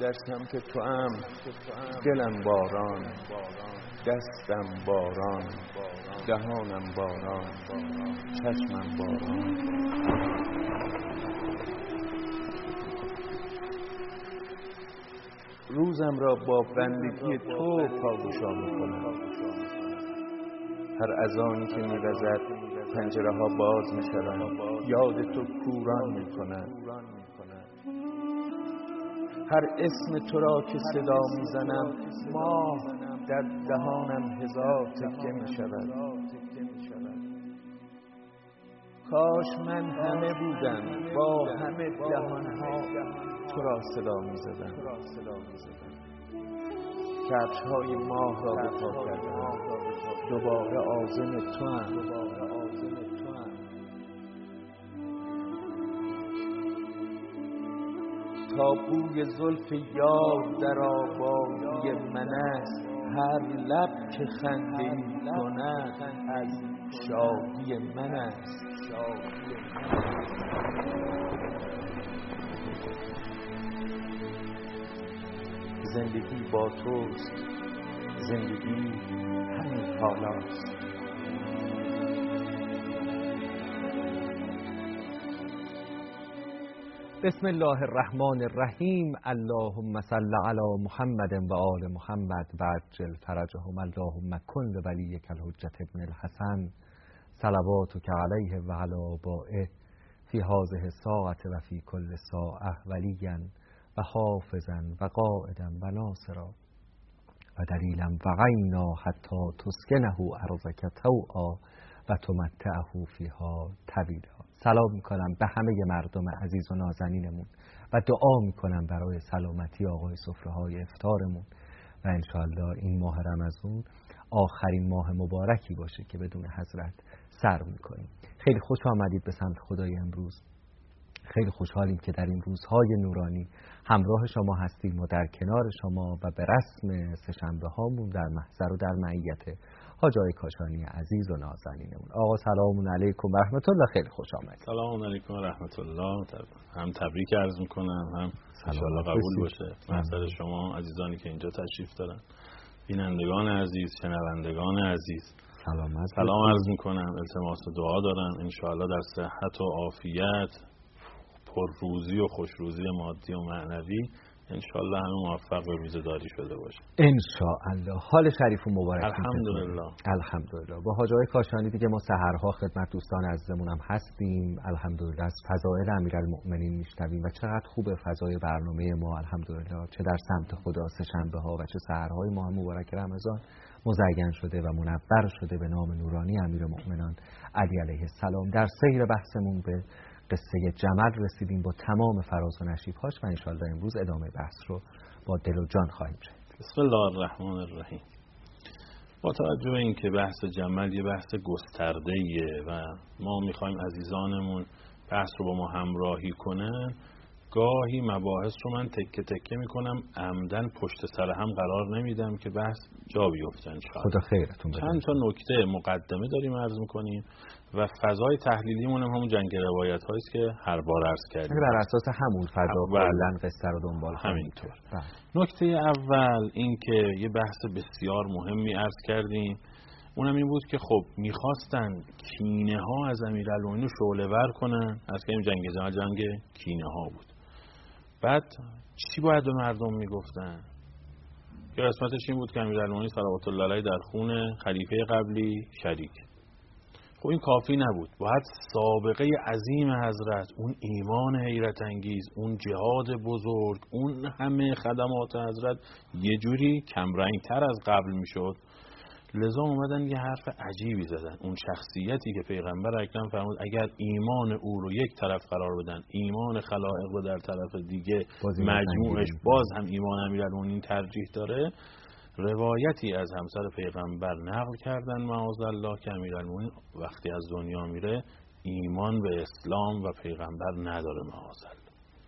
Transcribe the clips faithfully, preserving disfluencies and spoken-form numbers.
در سمت تو ام، دلم باران، دستم باران، دهانم باران، چشمم باران. روزم را با بندگی تو پاگوشا میکنم. هر اذانی که میوزد پنجره ها باز میشوند، یاد تو کوران میکنند. هر اسم تو را که صدا میزنم، ماه در دهانم هزار تکه میشود. کاش من همه بودم با همه دهانها تو را صدا میزدم. کفش های ماه را به پا کردم، دوباره عازم تو هم. تا بوی زلف یار در آبادی من است، هر لب که خنده می کند از شادی من است. زندگی با توست، زندگی همین حالاست. بسم الله الرحمن الرحیم. اللهم صل علی محمد و آل محمد و عجل فرجهم. اللهم کن لولیک الحجة ابن الحسن صلواتک علیه و علی آبائه فی هذه الساعة و فی کل ساعة ولیا و حافظا و قائدا و ناصرا و دلیلا و عینا حتی تسکنه ارضک طوعا و تمتعه فیها طویلا. سلام میکنم به همه مردم عزیز و نازنینمون و دعا میکنم برای سلامتی آقای سفره‌های افطارمون و انشاءالله این ماه رمضان آخرین ماه مبارکی باشه که بدون حضرت سر میکنیم. خیلی خوش آمدید به سمت خدای امروز. خیلی خوشحالیم که در این روزهای نورانی همراه شما هستیم و در کنار شما و به رسم سه‌شنبه هامون در محضر و در معیت حاج آقای کاشانی عزیز و نازنینمون. آقا سلام علیکم و رحمت الله. خیلی خوش آمدید. سلام علیکم و رحمت الله. هم تبریک عرض میکنم، هم انشاءالله قبول باشه محضر شما عزیزانی که اینجا تشریف دارن، بینندگان عزیز، شنوندگان عزیز. سلام سلام عرض میکنم، التماس دعا دارم انشاءالله در صحت و عافیت، پرروزی و خوشروزی مادی و معنوی انشاءالله همه موفق به روزه‌داری شده باشه انشاءالله. حال شریف و مبارک. الحمدلله الحمدلله. با حاج آقای کاشانی دیگه ما سحرها خدمت دوستان عزیزمون هم هستیم. الحمدلله از فضائل امیرالمؤمنین میشنویم و چقدر خوبه فضای برنامه ما الحمدلله، چه در سمت خدا سه‌شنبه ها و چه سحرهای ماه مبارک رمضان مزین شده و منور شده به نام نورانی امیرالمؤمنان علی علیه السلام. در سیر بحثمون به قصه جمل رسیدیم با تمام فراز و نشیب‌هاش و انشاءالله امروز ادامه بحث رو با دل و جان خواهیم شنید. بسم الله الرحمن الرحیم. با توجه به اینکه بحث جمل یه بحث گسترده‌ایه و ما می‌خوایم عزیزانمون بحث رو با ما همراهی کنن، گاهی مباحث رو من تکه تکه میکنم، عمدن پشت سر هم قرار نمیدم که بحث جا بیفته انشاءالله. خدا خیرتون بده. چند تا نکته مقدمه داریم عرض میکنیم و فضای تحلیلیمون هم همون جنگ روایت هایی است که هر بار عرض کردیم، بر اساس همون فضا کلا قصه رو دنبال کنیم. همینطور. نکته اول این که یه بحث بسیار مهمی عرض کردیم، اونم این بود که خب میخواستن کینه ها از امیرالمومنین شعله ور کنن، از که این جنگ جمل جنگ کینه ها بود. بعد چی باید به مردم میگفتن؟ که قسمتش این بود که امیرالمومنین صلوات الله علیه در خون خلیفه قبلی شریک. خب این کافی نبود، باید سابقه عظیم حضرت، اون ایمان حیرت انگیز، اون جهاد بزرگ، اون همه خدمات حضرت یه جوری کمرنگ تر از قبل میشد. لذا اومدن یه حرف عجیبی زدن. اون شخصیتی که پیغمبر اکرم فرمود اگر ایمان او رو یک طرف قرار بدن، ایمان خلائق رو در طرف دیگه، مجموعش باز هم ایمان امیرالمومنین ترجیح داره. روایتی از همسر پیغمبر نقل کردن معاذالله که امیرالمومنین وقتی از دنیا میره ایمان به اسلام و پیغمبر نداره معاذالله.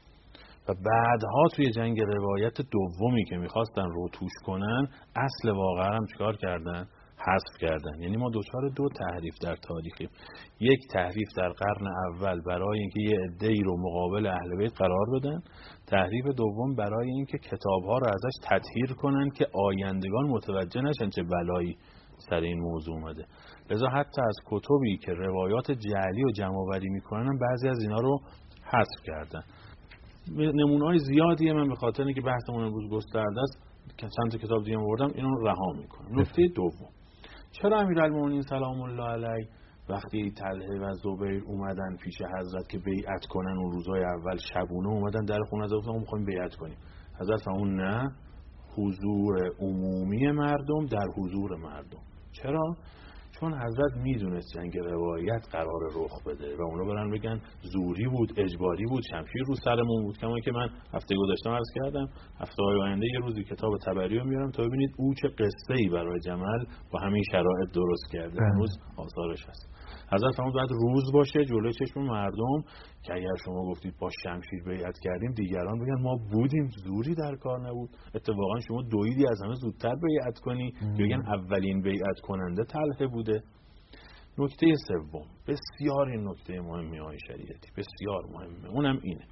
و بعدها توی جنگ روایت دومی که میخواستن رو توش کنن، اصل واقعا هم چیکار کردن؟ حذف کردن. یعنی ما دوچار دو تحریف در تاریخیم. یک تحریف در قرن اول برای اینکه یه عده‌ای رو مقابل اهل بیت قرار بدن، تحریف دوم برای اینکه کتاب‌ها رو ازش تطهیر کنن که آیندگان متوجه نشن چه بلایی سر این موضوع اومده. لذا حتی از کتبی که روایات جعلی و جمع‌آوری میکنن بعضی از اینا رو حذف کردن. نمونه‌های زیادیه، من به خاطر اینکه بحثمون امروز گسترده است که چند تا کتاب دیگه آوردم اینو رها میکنم. نکته دوم، چرا امیرالمومنین سلام الله علیه وقتی طلحه و زبیر اومدن پیش حضرت که بیعت کنن اون روزهای اول شبونه اومدن در خونه حضرت گفتن میخوایم بیعت کنیم، حضرت فرمود نه، حضور عمومی مردم در حضور مردم. چرا؟ چون حضرت میدونست جنگ روایت قرار رخ بده و اونا برن بگن زوری بود، اجباری بود، شمشیر رو سرمون بود. کما که من هفته گذشته عرض کردم هفته های آینده یه روزی کتاب تبری رو میارم تا ببینید او چه قصه‌ای برای جمل با همین شرایط درست کرده. هنوز آثارش هست. حضرت فرمود باید روز باشه جلوی چشم مردم که اگر شما گفتید با شمشیر بیعت کردیم دیگران بگن ما بودیم، زوری در کار نبود. اتفاقا شما دویدی از همه زودتر بیعت کنی، بگن اولین بیعت کننده طلحه بوده. نکته سوم، بسیار این نکته مهمی های شریعتی، بسیار مهمه، اونم اینه.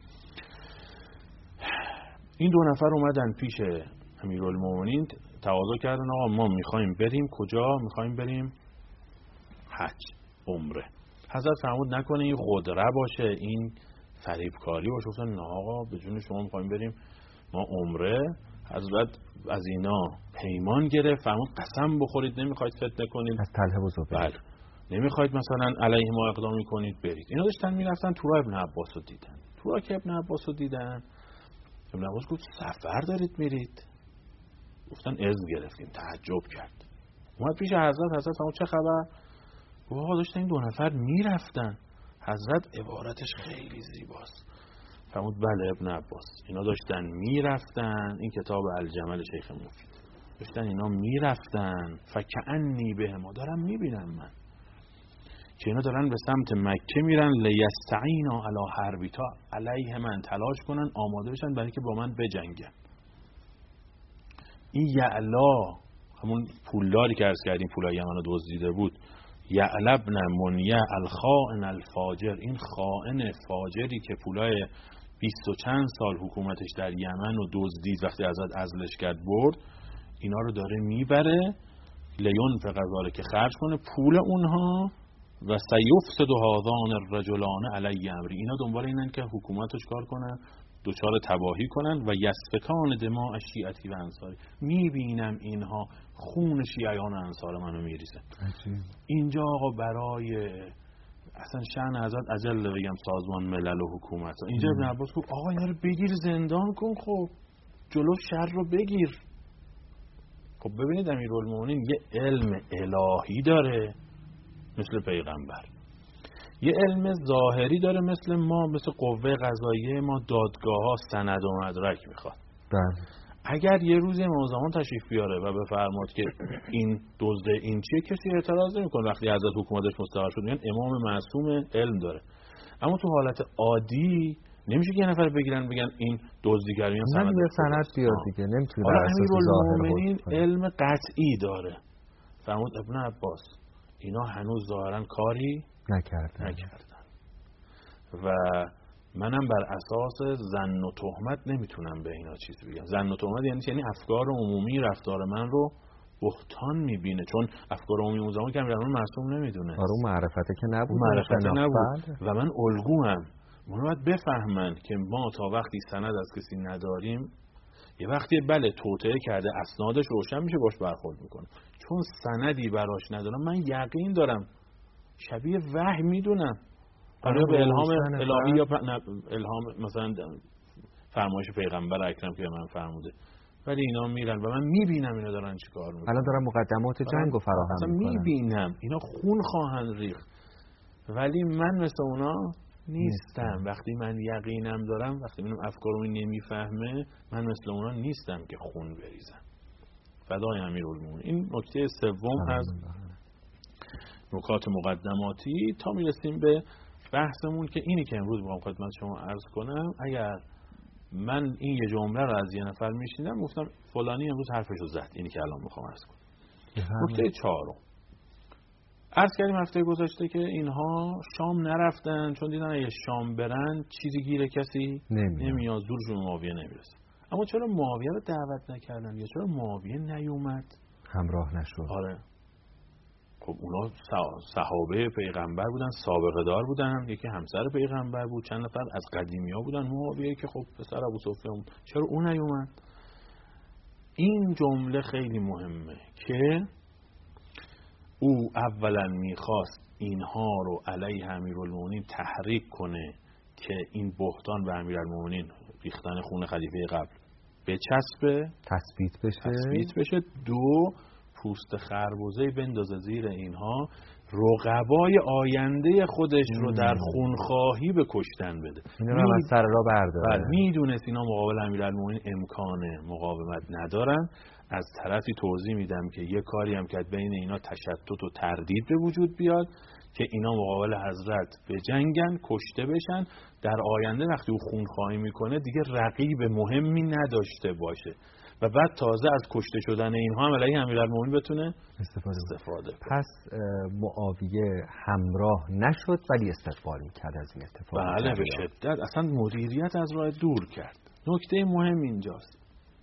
این دو نفر اومدن پیش امیرالمومنین تقاضا کردن آقا ما میخوایم بریم کجا؟ میخوایم بریم حج، عمره. حضرت فرمود نکنه این خودره باشه، این فریبکاری باشه. گفتن نه آقا به جون شما میخوایم بریم ما عمره. حضرت از اینا پیمان گرفت، فرمود قسم بخورید نمیخواید فتنه کنید از طلحه و زبیر، بله نمیخواید مثلا علیه ما اقدامی کنید برید. اینا داشتن میرفتن تو راه ابن عباس رو دیدن. تو راه که ابن عباس رو دیدن، ابن عباس گفت سفر دارید میرید؟ گفتن اذن گرفتیم. تعجب کرد، اومد پیش حضرت. حضرت فرمود چه خبر؟ آقا داشتن این دو نفر میرفتن. حضرت عبارتش خیلی زیباست، فرمود بله ابن عباس اینا داشتن میرفتن، این کتاب الجمل شیخ مفید، داشتن اینا میرفتن فکأنی بهما، دارم میبینم من که اینا دارن به سمت مکه میرن، لیستعینا علی حربی، تا علیه من تلاش کنن آماده بشن برای که با من بجنگن. این یعلا همون پولداری که عرض کردیم پولای یمن رو دزدیده بود، یعلبن منیع الخائن الفاجر، این خائن فاجری که پولای بیست و چند سال حکومتش در یمن رو دزدید وقتی ازت عزلش کرد برد، اینا رو داره میبره لیون فقضاره که خرج کنه پول اونها و سیفسد هذان الرجلان علی امری، اینا دنبال اینن که حکومتش کار کنن دوچار تباهی کنن و یسفکان دماء شیعتی و انصاری، میبینم اینها خون شیعیان انصار منو میریزه. اینجا آقا برای اصلا شأن حضرت اجل بگم سازمان ملل و حکومت، اینجا ابن عباس گفت آقا اینا رو بگیر زندان کن، خب جلو شر رو بگیر. خب ببینید امیرالمومنین یه علم الهی داره مثل پیغمبر، یه علم ظاهری داره مثل ما، مثل قوه قضاییه ما، دادگاه ها سند و مدرک میخواد. بله. اگر یه روز امام زمان تشریف بیاره و بفرماد که این دزده این چیه، کسی اعتراض نمیکنه. وقتی حضرت حکومتش مستقر شد میگن امام معصوم علم داره. اما تو حالت عادی نمیشه که یه نفر بگیرن بگن این دزدیگری یا سند سند بیار دیگه، نمیتونه. حالا امیرالمومنین علم قطعی داره. فرمود ابن عباس اینا هنوز ظاهرا کاری نکردن. نکردن و منم بر اساس ظن و تهمت نمیتونم به اینا چیزی بگم. ظن و تهمت یعنی یعنی افکار عمومی رفتار من رو بهتان میبینه، چون افکار عمومی اون زمان که امیرالمومنین معصوم نمیدونه. آره اون معرفته که نبود، معرفته نبود و من الگوام. اونا باید بفهمن که ما تا وقتی سند از کسی نداریم، یه وقتی بله توطئه کرده اسنادش روشن میشه باش برخورد میکنه، چون سندی براش ندارم من یقین دارم شبیه وحی میدونم، آیا به الهام الهی یا الهام مثلا فرمایش پیغمبر اکرم که من فرموده، ولی اینا میرن و من میبینم اینا دارن چی کار میکنن. الان دارن مقدمات جنگ رو فراهم میکنن، میبینم اینا خون خواهند ریخت، ولی من مثل اونا نیستم. وقتی من یقینم دارم، وقتی منم افکارو نمیفهمه، من مثل اونا نیستم که خون بریزم. فدای امیرالمومنین. این نکته سوم از نکات مقدماتی تا میرسیم به بحثمون که اینی که امروز میخوام خدمت شما عرض کنم. اگر من این یه جمله رو از یه نفر میشنیدم گفتم فلانی امروز حرفشو زد، اینی که الان میخوام عرض کنم. نکته چهارم، عرض کردیم هفته گذشته که اینها شام نرفتن چون دیدن اگه شام برن چیزی گیره کسی نمیاد، زورشون معاویه نمیرسه. اما چرا معاویه رو دعوت نکردن یا چرا معاویه نیومد؟ همراه نشد. آره خب اونا صحابه پیغمبر بودن، سابقه دار بودن، یکی همسر پیغمبر بود، چند نفر از قدیمی ها بودن. معاویه که خب پسر ابو سفیان بود، چرا اون نیومد؟ این جمله خیلی مهمه که او اولا میخواست اینها رو علیه امیرالمومنین تحریک کنه که این بهتان به امیرالمومنین ریختن خون خلیفه قبل بچسبه، تثبیت بشه تثبیت بشه دو، پوست خربزه‌ای بندازه زیر اینها، رقبای آینده خودش رو در خونخواهی به کشتن بده. اینا رو از سر راه برداره. میدونست اینا مقابل امیرالمومنین امکان مقاومت ندارن. از طرفی توضیح میدم که یه کاری هم که بین اینا تشتت و تردید به وجود بیاد که اینا مقابل حضرت بجنگن، کشته بشن، در آینده وقتی او خونخواهی میکنه دیگه رقیب مهمی نداشته باشه و بعد تازه از کشته شدن اینها هم علیه امیرالمومنین بتونه استفاده, استفاده پس معاویه همراه نشد ولی استقبال میکرد از این اتفاق. بله به شدت، اصلا مدیریت از راه دور کرد. نکته مهم اینجاست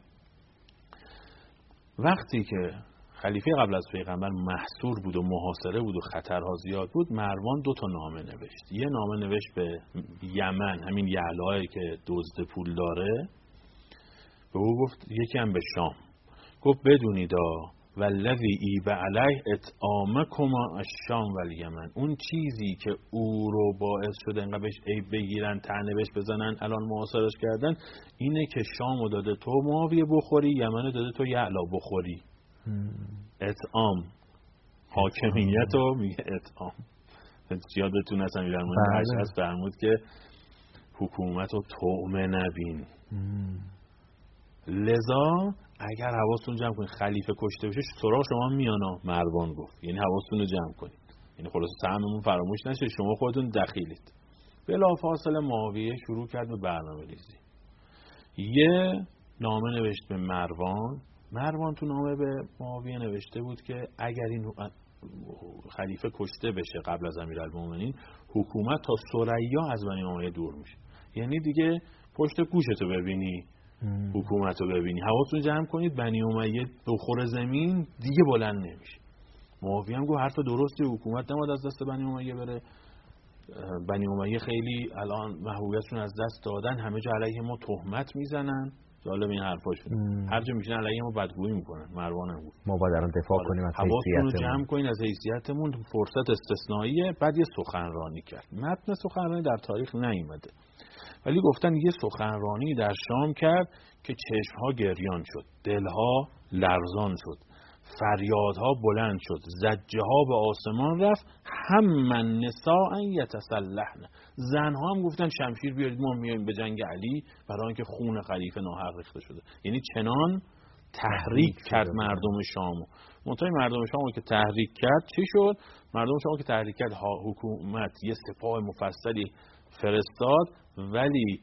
وقتی که خلیفه قبل از پیغمبر محصور بود و محاصره بود و خطرها زیاد بود، مروان دو تا نامه نوشت. یه نامه نوشت به یمن، همین یعلایی که دزد پول داره، به او گفت، یکی هم به شام گفت بدونیدا والذی ایب علیه اطعامکما الشام والیمن، اون چیزی که او رو باعث شده اینقدر بهش عیب بگیرن، طعنه بهش بزنن، الان محاصرش کردن، اینه که شامو داده تو معاویه بخوری، یمنو داده تو یعلا بخوری. اطعام حاکمیت رو میگه اطعام. یادتون هست امیرالمومنین اشعث فرمود که حکومت رو طعمه نبین. لذا اگر حواستون جمع کنید خلیفه کشته بشه سراغ شما میانا، مروان گفت، یعنی حواستون رو جمع کنید، یعنی خلاص سهممون فراموش نشه، شما خودتون دخیلید. بلافاصله معاویه شروع کرد به برنامه ریزی. یه نامه نوشت به مروان. مروان تو نامه به معاویه نوشته بود که اگر این خلیفه کشته بشه قبل از امیرالمومنین، حکومت تا ثریا از بنی امیه دور میشه. یعنی دیگه پشت گوشتو ببینی، حکومت رو ببینی، حواستون جمع کنید بنی امیه بخور زمین دیگه بلند نمیشه. معاویه هم گفت حرف درستی، حکومت نماد از دست بنی امیه بره. بنی امیه خیلی الان محبوبیتشون از دست دادن، همه جا علیه ما تهمت میزنن. جالب این حرفاشون، هر جا میشن علیه ما بدگویی میکنن. مروان هم گفت ما باید الان دفاع کنیم از حیثیتمون، حواستون رو جمع کنید از حیثیتمون، فرصت استثنائیه. بعد یه سخنرانی کرد. متن سخنرانی در تاریخ نیامده ولی گفتن یه سخنرانی در شام کرد که چشمها گریان شد، دلها لرزان شد، فریادها بلند شد، زجه ها به آسمان رفت. هم من نساء یتسلحن، زنها هم گفتن شمشیر بیارید ما میایم به جنگ علی، برای اینکه خون خلیفه ناحق ریخته شده. یعنی چنان تحریک کرد مردم شامو. منتهای مردم شامو که تحریک کرد چی شد؟ مردم شامو که تحریک کرد حکومت یه سپاه مفصلی فرستاد، ولی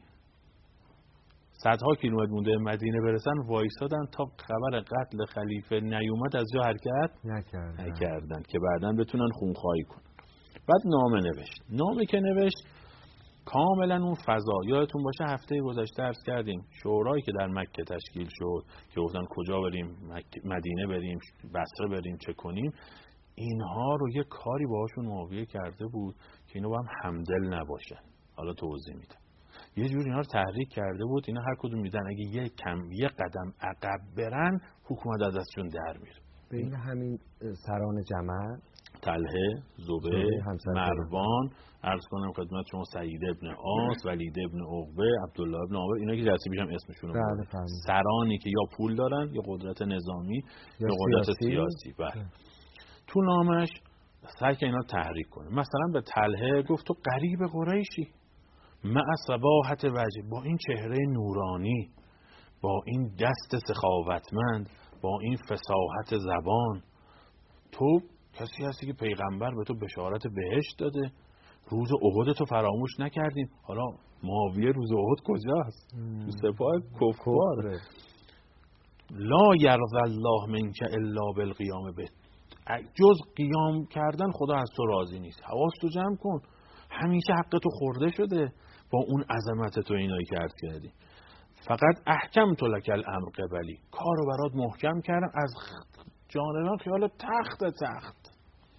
صدها کیلومتر مونده مدینه برسن وایسادن تا خبر قتل خلیفه نیومد از جا حرکت نکردن, نکردن که بعداً بتونن خونخواهی کنن. بعد نامه نوشت. نامه که نوشت کاملا اون فضا، یادتون باشه هفته گذشته عرض کردیم شورایی که در مکه تشکیل شد که گفتن کجا بریم، مدینه بریم، بصره بریم، چه کنیم، اینها رو یه کاری باهاشون معاویه کرده بود که اینا با هم همدل نباشن. حالا توضیح میدم. یه جور اینا رو تحریک کرده بود، اینا هر کدوم میدن اگه یه کم یه قدم عقب برن حکومت از دستشون در میره. بین همین سران جمع، طلحه، زبیر، مروان، عرض کنم خدمت شما سعید ابن عاص، ولید ابن عقبه، عبدالله ابن عامر، اینا که جلسه پیشم اسمشون رو بردم، سرانی که یا پول دارن یا قدرت نظامی یا, یا قدرت سیاسی, سیاسی. بله. تو نامش سعی که اینا تحریک کنه. مثلا به طلحه گفت تو غریب قریشی، مع صباحت وجه، با این چهره نورانی، با این دست سخاوتمند، با این فصاحت زبان، تو کسی هستی که پیغمبر به تو بشارت بهشت داده، روز احد تو فراموش نکردیم. حالا معاویه روز احد کجاست؟ تو سپاه کفار. لا یرضی الله منک الا بالقیام به، جز قیام کردن خدا از تو راضی نیست. حواست تو جمع کن، همیشه حق تو خورده شده با اون عظمت تو اینایی که عرض کردی. فقط احکمت لک الامر قبلی، کارو برات محکم کردم، از جانبان خیال تخت تخت.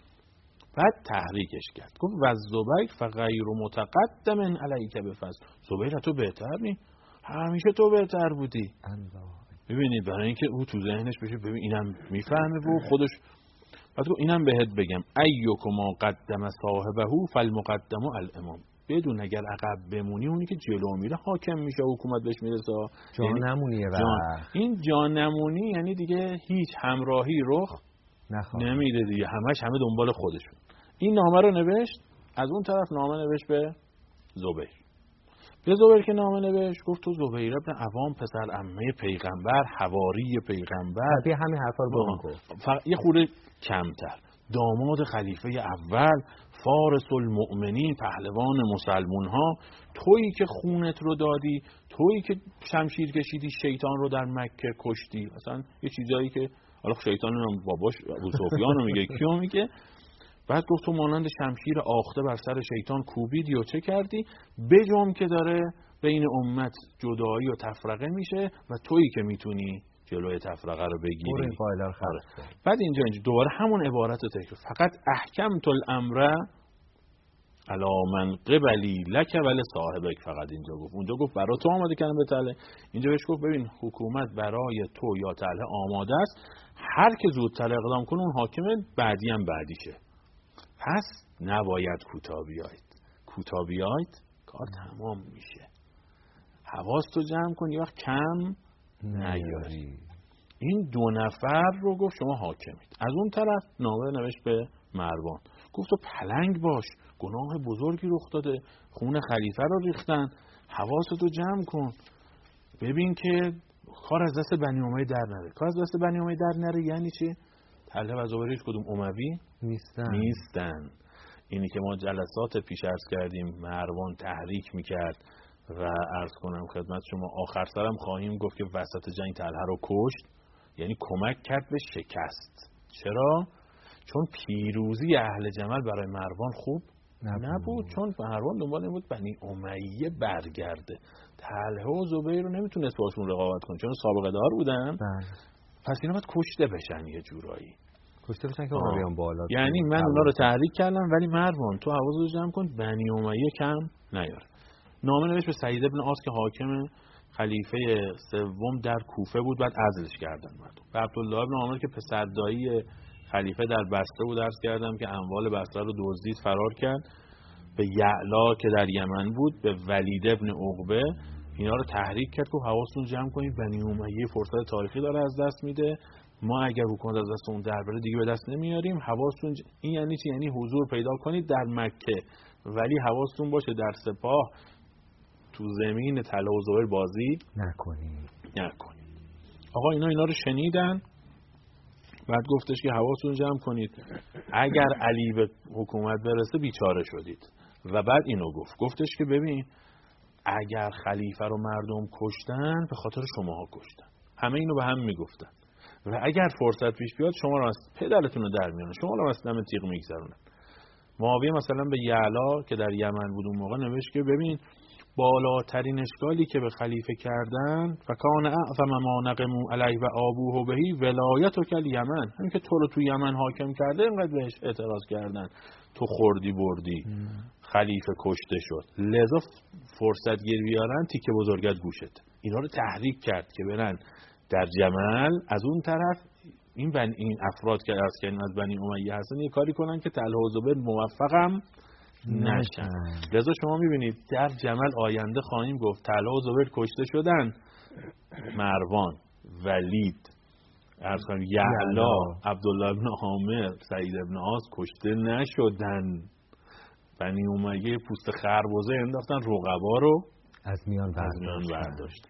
بعد تحریکش کرد، گفت و زبیر فغیر متقدم علیک بفضل، زبیر تو بهتر نی، همیشه تو بهتر بودی. ببینید برای اینکه او تو ذهنش بشه ببین اینم میفهمه و خودش. بعد گفت اینم بهت بگم ایکما قدم صاحبه فالمقدم الامام، بدون اگر عقب بمونی اونی که جلو میره حاکم میشه، حکومت بهش میرسه. جا یعنی نمونیه. جان. این جا نمونی یعنی دیگه هیچ همراهی رخ نمیده دیگه، همش همه دنبال خودشون. این نامه رو نوشت، از اون طرف نامه نوشت به زبیر. به زبیر که نامه نوشت گفت تو زبیر ابن عوام پسر عمه پیغمبر، حواری پیغمبر، طبیعی همین حرفا رو گفت، فقط یه خورده کمتر، داماد خلیفه اول، فارس المؤمنین، پهلوان مسلمون ها، تویی که خونت رو دادی، تویی که شمشیر کشیدی شیطان رو در مکه کشتی. مثلا یه چیزایی که حالا شیطان هم باباش ابو سفیان رو میگه، کیو میگه؟ بعد گفت تو مانند شمشیر آخته بر سر شیطان کوبیدی و چه کردی؟ بجام که داره بین امت جدایی و تفرقه میشه و تویی که میتونی جلوی تفرقه رو بگیری. بعد اینجا اینجا دوباره همون عبارت رو تکرار، فقط احکمت الامر علی من قبلی لک ول صاحبک، فقط اینجا گفت. اونجا گفت برای تو آماده کردم به تله، اینجا بهش گفت ببین حکومت برای تو یا تله آماده است، هر که زودتر اقدام کنه اون حاکم بعدی هم بعدیشه. پس نباید کوتاه بیاید، کوتاه بیاید کار تمام میشه. حواستو جمع کن، یه وقت کم نیاری. این دو نفر رو گفت شما حاکمید. از اون طرف نامه نوشت به مروان، گفت تو پلنگ باش، گناه بزرگی رخ داده، خون خلیفه رو ریختن، حواستو جمع کن، ببین که کار از دست بنی امیه در نره. کار از دست بنی امیه در نره یعنی چی؟ طلحه و زبیر هیچ کدوم اموی نیستن. نیستن. اینی که ما جلسات پیش عرض کردیم مروان تحریک میکرد و عرض کنم خدمت شما آخر سرم خواهیم گفت که وسط جنگ طلحه رو کشت، یعنی کمک کرد به شکست. چرا؟ چون پیروزی اهل جمل برای مروان خوب نبود, نبود. چون مروان دنبال این بود بنی امیه برگرده. طلحه و زبیر رو نمیتونست باشون رقابت کنه چون سابقه دار بودن. بله. پس اینا باید کشته بشن یه جورایی. کشته بشن که اونا بیان بالا. یعنی من اونا رو تحریک کردم ولی مروان تو حواست رو جمع کن بنی امیه کم نیار. نامه نوشت به سعید ابن عاص که حاکم خلیفه سوم در کوفه بود، بعد عزلش کردن. به عبدالله ابن عامر که پسردایی خلیفه در بصره بود عرض کردم که اموال بصره رو دزدید فرار کرد. به یعلا که در یمن بود، به ولید ابن عقبه، اینا رو تحریک کرد که حواستون جمع کنید بنی امیه فرصت تاریخی داره از دست میده، ما اگر حکومت از دست اون در بره دیگه به دست نمیاریم. حواستون ج... این یعنی چی؟ یعنی حضور پیدا کنید در مکه ولی حواستون باشه در سپاه تو زمین طلحه و زبیر بازی نکنید نکنید. آقا اینا اینا رو شنیدن. بعد گفتش که حواستون جمع کنید اگر علی به حکومت برسه بیچاره شدید. و بعد اینو گفت گفتش که ببین اگر خلیفه رو مردم کشتن به خاطر شماها کشتن، همه اینو به هم میگفتن و اگر فرصت پیش بیاد شما رو از پدرتون رو در میارن، شما رو از دم تیغ میگذرونن. معاویه مثلا به یعلا که در یمن بود اون موقع نوشت که ببین بالاترین اشکالی که به خلیفه کردن فکان اعظم ما نقموا علیه و آبوه بهی ولایت و کل یمن، همین که تو رو تو یمن حاکم کرده اینقدر بهش اعتراض کردن، تو خوردی بردی ام. خلیفه کشته شد، لذا فرصت گیر بیارن تیکه بزرگت گوشت. اینا رو تحریک کرد که برن در جمل. از اون طرف این بن این افراد که از کردن از بنی امیه هستن یه کاری کنن که طلحه و زبیر موفقم نشن. لذا شما میبینید در جمل آینده خواهیم گفت طلحه و زبیر کشته شدن، مروان، ولید، عرض کنم یعلا، عبدالله ابن عامر، سعید ابن عاص کشته نشدن. بنی امیه پوست خربزه انداختن، رقبا رو از میان برداشت.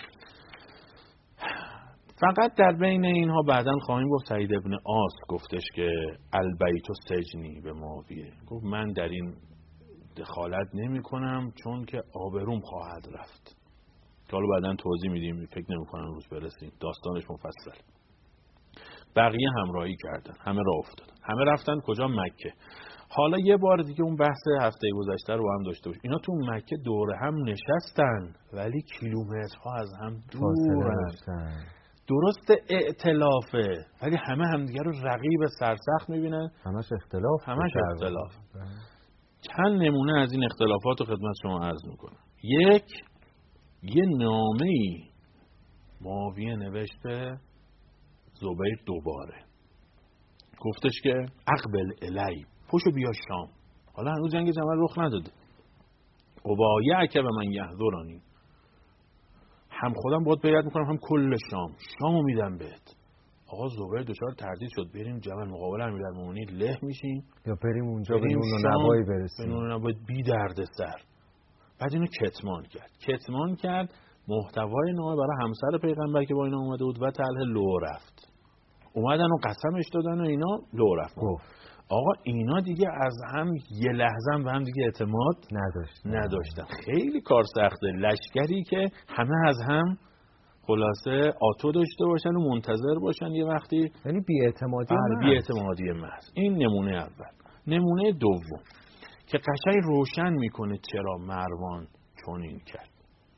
فقط در بین اینها بعداً خواهیم گفت سعید ابن عاص گفتش که البیت و سجنی به معاویه، گفت من در این دخالت نمی کنم چون که آبروم خواهد رفت. که حالا بعداً توضیح میدیم، فکر نمی‌کنم روز برسیم، داستانش مفصل. بقیه همراهی کردن، همه راه افتادن، همه رفتن کجا؟ مکه. حالا یه بار دیگه اون بحث هفته گذشته رو با هم داشته باش. اینا تو مکه دور هم نشستن ولی کیلومترها از هم دور. درست ائتلافه ولی همه همدیگه رو رقیب سرسخت میبینن. همش اختلاف همش اختلاف. چند نمونه از این اختلافات رو خدمت شما عرض میکنم. یک، یه نامه‌ای معاویه نوشته زبیر دوباره، گفتش که اقبل الی، پشو بیا شام. حالا هنوز جنگ جمل رخ نداده. ابایعک و من یحضرانی، هم خودم باید بیعت میکنم هم کل شام، شامو میدم بهت. آقا زبیر دچار تردید شد، بریم جمل مقابل امیرالمومنین له میشیم یا بریم اونجا به نون و نوایی برسیم؟ به نون و نوایی بی درد سر. بعد اینو کتمان کرد. کتمان کرد محتوای نامه برای همسر پیغمبر که با اینا اومده بود و طلحه لو رفت. اومدن و قسمش دادن و اینا لو رفت. آقا اینا دیگه از هم یه لحظه به هم دیگه اعتماد نداشتن. نداشتن. خیلی کار سخته. لشکری که همه از هم خلاصه آتو داشته باشن و منتظر باشن یه وقتی، یعنی بی‌اعتمادی محض. بی‌اعتمادی محض. این نمونه اول. نمونه دوم که قشنگ روشن میکنه چرا مروان چنین کرد.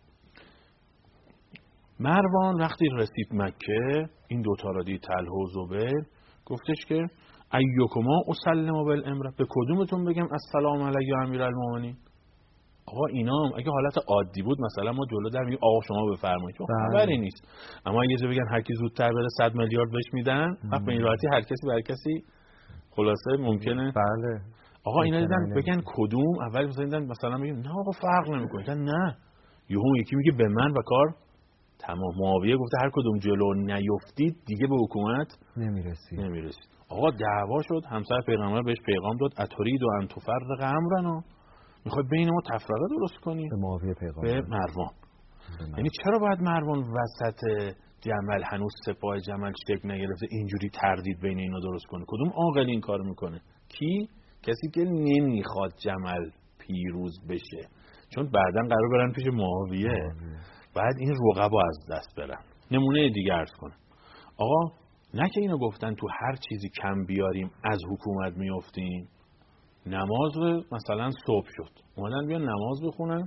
مروان وقتی رسید مکه، این دوتا را دید، طلحه و زبیر، گفتش که ایکما اسلم بالامر، به کدومتون بگم السلام علی امیرالمومنین؟ آقا اینا اگه حالت عادی بود مثلا ما جلو در میگیم آقا شما بفرمایید، چون خبری نیست. اما اگه بگن هر کی زودتر بره صد میلیارد بهش میدن، وقت به این راحتی هر کسی بر کسی خلاصه ممکنه. بله. آقا اینا دیدن بگن کدوم، اول مثلا دیدن مثلا میگن نه آقا فرق نمیکنه، نه یهو یکی میگه به من و کار تمام. معاویه گفته هر کدوم جلو نیفتید دیگه به حکومت نمیرسید. نمیرسید. آقا دعوا شد، همسر پیغمبر بهش پیغام داد اترید و ان تفرق امرنا، میخوای بین ما تفرقه درست کنی؟ به معاویه پیغام به مروان. یعنی چرا باید مروان وسط جمل، هنوز سپاه جمل شکل نگرفته، اینجوری تردید بین اینا درست کنه؟ کدوم عاقل این کار میکنه؟ کی؟ کسی که نمیخواد جمل پیروز بشه، چون بعداً قرار برن پیش معاویه، بعد این رقبا از دست برن. نمونه دیگه عرض کنم. آقا نه که اینو گفتن تو هر چیزی کم بیاریم از حکومت میافتیم. نماز مثلا صبح شد، اومدن بیان نماز بخونن،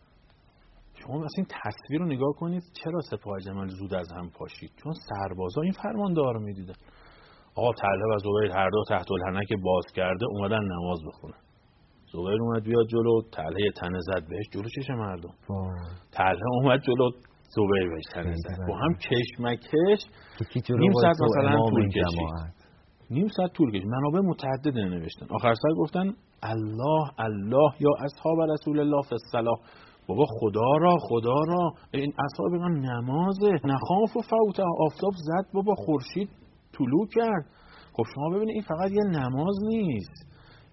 شما مثلا این تصویر رو نگاه کنید، چرا سپاه جمل زود از هم پاشید؟ چون سربازا این فرماندار رو میدیدن. آقا طلحه و زبیر هر دو تحت الحنک باز کرده اومدن نماز بخونن. زبیر اومد بیاد جلو، طلحه تنه زد بهش جلو چش مردم. طلحه اومد جلو، زبیر بهش تنه زد. با هم کشمکش نیم ساعت مثلا طول کشید. نیم ساعت طول کشید. منابع متعدد نوشتن. آخر سر گفتن الله الله یا اصحاب رسول الله فی الصلاة. بابا خدا را خدا را این اصحاب اینا نمازه، نخاف و فوت آفتاب زد بابا، خورشید طلوع کرد. خب شما ببینید این فقط یه نماز نیست.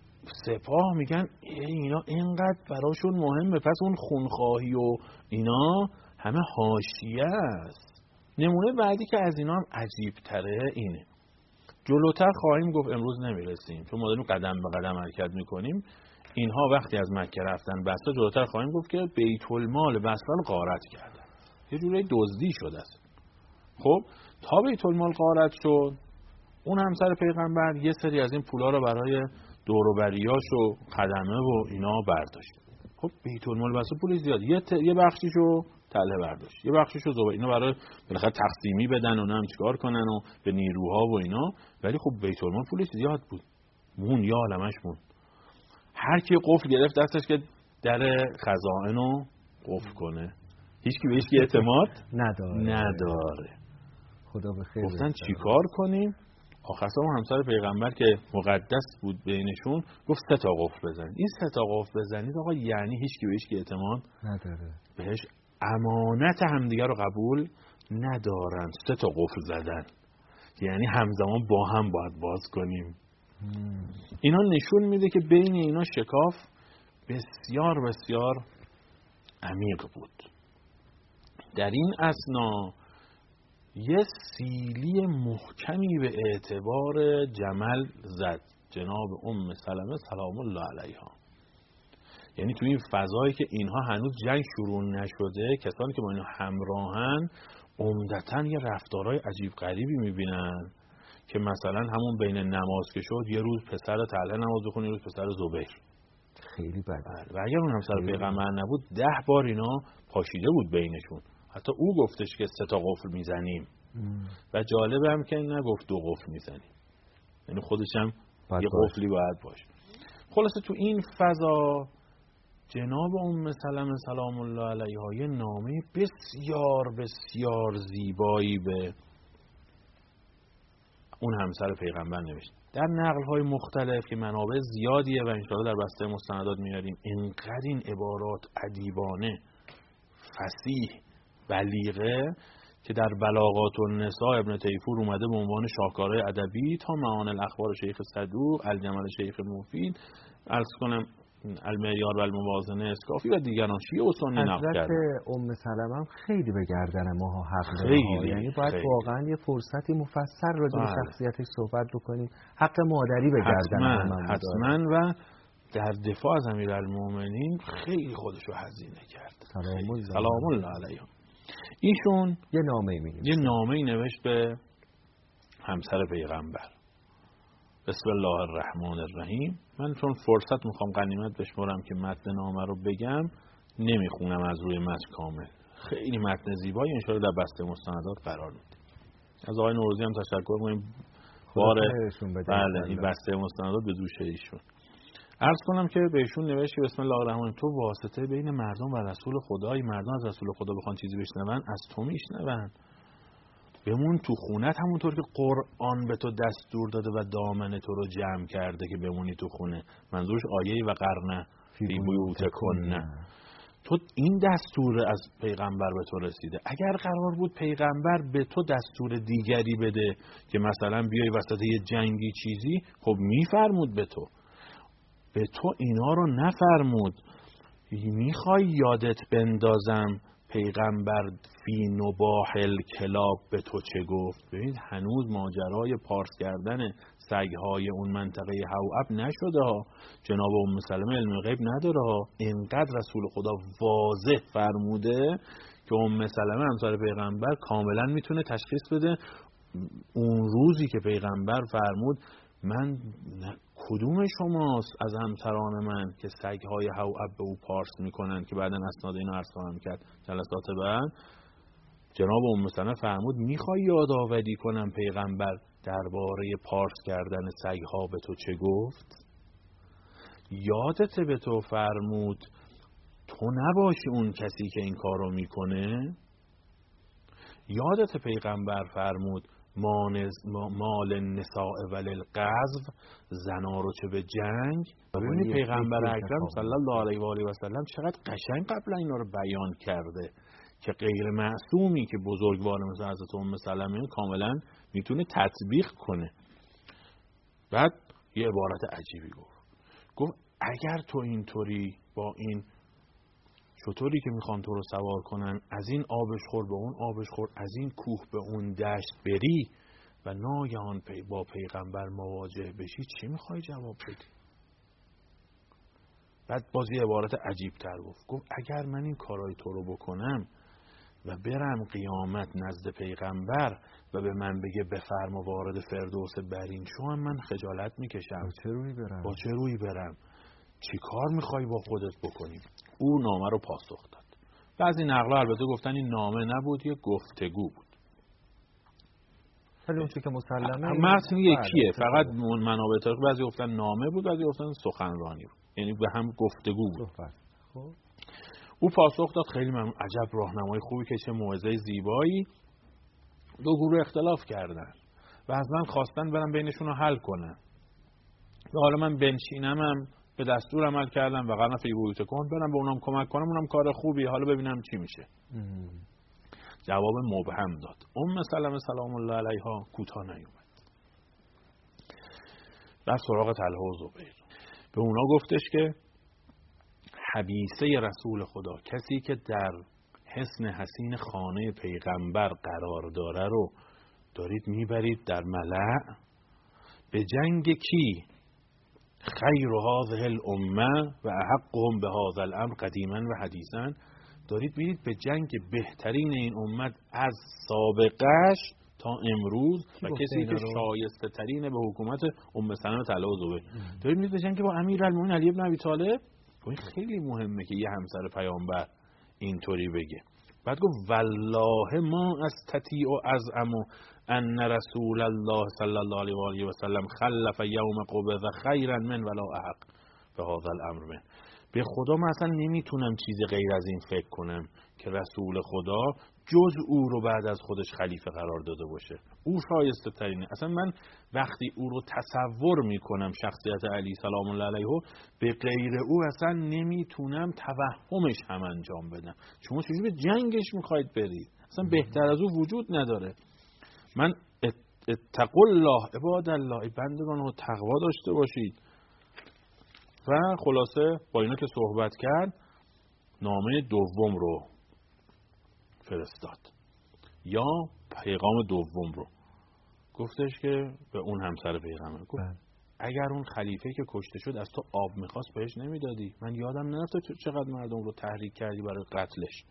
سپاه میگن اینا اینقدر براشون مهمه، پس اون خونخواهی و اینا همه حاشیه است. نمونه بعدی که از اینا هم عجیب تره اینه، جلوتر خواهیم گفت، امروز نمیرسیم چون ما داریم قدم به قدم حرکت میکنیم. اینها وقتی از مکه رفتن بسرا، جلوتر خواهیم گفت که بیت المال بسرا رو غارت کردن، یه جوری دزدی شده است. خب تا بیت المال غارت شد، اون همسر پیغمبر یه سری از این پولا رو برای دور و بریاش و خدمه و اینا برداشت. خب بیت المال بسرا پول زیاد، یه ت... یه بخشیشو طلحه برداشت، یه بخشیشو زبیر، اینا برای بالاخره تقسیمی بدن و نم چیکار کنن و به نیروها و اینا. ولی خب بیت المال پولش زیاد بود، مون یا علمش مون. هر کی قفل گرفت دستش که در خزائنو قفل کنه، هیچ کی بهش اعتماد نداره نداره خدا به خیر. گفتن چیکار کنیم؟ آخر سر همسر پیغمبر که مقدس بود بینشون گفت سه تا قفل بزنید. این سه تا قفل بزنید آقا یعنی هیچ کی بهش اعتماد نداره، بهش امانت همدیگه رو قبول ندارن. سه تا قفل زدن یعنی همزمان با هم باید باز کنیم. مم. اینا نشون میده که بین اینا شکاف بسیار بسیار عمیق بود. در این اثنا یه سیلی محکمی به اعتبار جمل زد جناب ام سلمه سلام الله علیها. یعنی تو این فضایی که اینها هنوز جنگ شروع نشده، کسانی که با اینا همراهن عمدتاً یه رفتارهای عجیب غریبی میبینن که مثلا همون بین نماز که شد یه روز پسر طلحه نماز بخونه، یه روز پسر زبیر. خیلی بده. و اگر اون همسر پیغمبر نبود ده بار اینا پاشیده بود بینشون. حتی او گفتش که سه تا قفل میزنیم ام. و جالب هم که نگفت دو قفل میزنیم، یعنی خودش هم یه قفلی باید باشه. خلاصه تو این فضا جناب ام سلمه سلام الله علیها یه نامه بسیار بسیار زیبایی به اون همسر پیغمبر نوشت. در نقل‌های مختلف که منابع زیادیه و انشاءالله در بسته مستندات میاریم، اینقدر این عبارات ادیبانه، فصیح، بلیغه که در بلاغات النساء ابن تیفور اومده به عنوان شاهکارهای ادبی تا معانی الاخبار شیخ صدوق، الجمل شیخ مفید، عرض کنم المعیار و الموازنه اسکافی و دیگران شیعه و سنی نقل کرده. حضرت ام سلمه هم خیلی به گردن ماها حق داره، یعنی باید خیلی. واقعا یه فرصتی مفصل راجع به شخصیتش صحبت بکنیم. حق مادری به گردن همون حتما و در دفاع از امیرالمومنین خیلی خودش رو هزینه کرد. سلام, سلام الله علیه. ایشون یه نامه می یه نامه نوشت به همسر پیغمبر. بسم الله الرحمن الرحیم. من چون فرصت میخوام غنیمت بشمرم که متن نامه رو بگم، نمیخونم از روی متن کامل. خیلی متن زیبایی، انشاءالله در بسته مستندات قرار میده. از آقای نوروزی هم تشکر می‌کنیم بار بله این بسته مستندات به دوش ایشون. عرض کنم که بهشون نوشت بسم الله الرحمن الرحیم، تو واسطه بین مردم و رسول خدایی، مردم از رسول خدا بخوان چیزی بشنون از تو میشنون. بمون تو خونت، همونطور که قرآن به تو دستور داده و دامن تو رو جمع کرده که بمونی تو خونه. منظورش آیه و قرنه فی بیوتکن. تو این دستور از پیغمبر به تو رسیده. اگر قرار بود پیغمبر به تو دستور دیگری بده که مثلا بیای وسط یه جنگی چیزی، خب میفرمود به تو. به تو اینا رو نفرمود. میخوای یادت بندازم پیغمبر فی نباح الکلاب به تو چه گفت؟ ببینید هنوز ماجرای پارس کردن سگهای اون منطقه حواب نشده ها. جناب ام سلمه علم غیب نداره ها. اینقدر رسول خدا واضح فرموده که ام سلمه همسر پیغمبر کاملا میتونه تشخیص بده اون روزی که پیغمبر فرمود من کدوم شماست از همسران من که سگهای حواب به او پارس میکنن، که بعدن اسناد اینو عرض خواهم کرد جلسات بعد. جناب ام سلمه فرمود میخوای یادآوری کنم پیغمبر درباره پارس کردن سگها به تو چه گفت؟ یادت به تو فرمود تو نباشی اون کسی که این کارو میکنه؟ یادت پیغمبر فرمود مال نساء وللغزو، زنا رو چه به جنگ. ببینید پیغمبر اکرم صلی الله علیه و آله و سلم چقدر قشنگ قبلا اینا رو بیان کرده که غیر معصومی که بزرگوار مثل حضرت ام سلمه کاملا میتونه تطبیق کنه. بعد یه عبارت عجیبی گفت گفت اگر تو اینطوری با این شطوری که میخوان تو رو سوار کنن از این آبش خور به اون آبش خور، از این کوه به اون دشت بری و ناگهان پی با پیغمبر مواجه بشی، چی میخوای جواب بدی؟ بعد باز یه عبارت عجیب تر گفت گفت اگر من این کارای تو رو بکنم و برم قیامت نزد پیغمبر و به من بگه بفرما وارد فردوس برین شو، هم من خجالت میکشم. با چه روی برم؟ با چه روی برم؟ چی کار میخوای با خودت بکنیم؟ او نامه رو پاسخ داد. بعضی نقلا البته گفتن این نامه نبود، یه گفتگو بود. ولی اون چیزی که مسلمه متن یکیه، فقط منابع تاریخ بعضی گفتن نامه بود، بعضی گفتن سخنرانی بود، یعنی به هم گفتگو بود. خب او پاسخ داد خیلی ممنون، عجب راهنمای خوبی که چه موعظه زیبایی. دو گروه اختلاف کردن و از من خواستن برم بینشون رو حل کنم. و حالا من بنشینمم به دستور عمل کردم و قرن فی بیوتکم، برم به اونم کمک کنم، اونم کار خوبیه، حالا ببینم چی میشه. ام. جواب مبهم داد. ام سلمه سلام الله علیها کوتاه نیومد. رفت سراغ طلحه و زبیر. به اونا گفتش که حبیسه رسول خدا، کسی که در حصن حسین خانه پیغمبر قرار داره رو دارید میبرید در ملأ به جنگ کی؟ خیر هذه الامه و احقهم به هذا الامر قدیما و حدیثا، دارید میرید به جنگ بهترین این امت از سابقش تا امروز و کسی که شایسته ترینه به حکومت ام سلمة طلحه و زبیر. دارید میرید به جنگ با امیرالمومنین علی بن ابی طالب. این خیلی مهمه که یه همسر پیامبر اینطوری بگه. بعد گفت والله ما استطیع ازعم ان رسول الله صلی الله علیه و آله و سلم خلف یوم قبض خیرا من ولا احق به هذا الامر من. به خدا من اصلا نمیتونم چیزی غیر از این فکر کنم که رسول خدا جز او رو بعد از خودش خلیفه قرار داده باشه. او شایسته ترینه. اصلا من وقتی او رو تصور میکنم شخصیت علی سلام الله علیه، به غیر او اصلا نمیتونم توهمش هم انجام بدم. شما چجوری به جنگش میخواید برید؟ اصلا بهتر از او وجود نداره. من اتقوا الله عباد الله، بندگان رو تقوا داشته باشید. و خلاصه با اینا که صحبت کرد نامه دوم رو فرستاد یا پیغام دوم رو، گفتش که به اون همسر پیغمبر گفت اگر اون خلیفه که کشته شد از تو آب میخواست بهش نمیدادی؟ من یادم نرفته چقدر مردم رو تحریک کردی برای قتلش.